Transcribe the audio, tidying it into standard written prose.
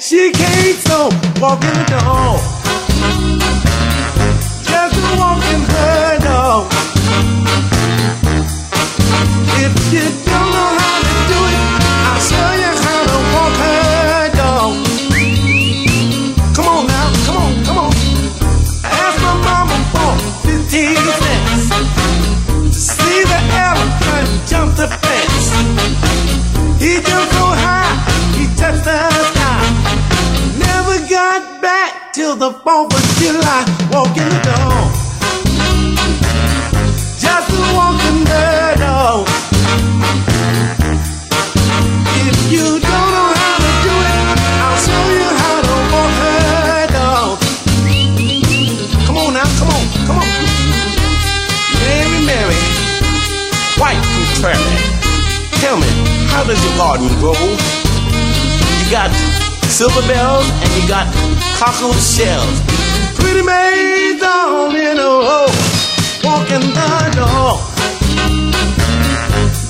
She can't so walking the dog. Just walking her dog. If you don't know how to do it, I'll show you how to walk her dog. Come on now, come on, come on. I asked my mama for 15 cents to see the elephant jump the fence. He jumped so high, he touched the sky. Never got back till the 4th of July. Walking the dog, just walking the dog. If you don't know how to do it, I'll show you how to walk her dog. Come on now, come on, come on. Mary, Mary, white contrary. Tell me, how does your garden grow? You got silver bells and you got cockle shells. Pretty maids all in a row, walking the dog.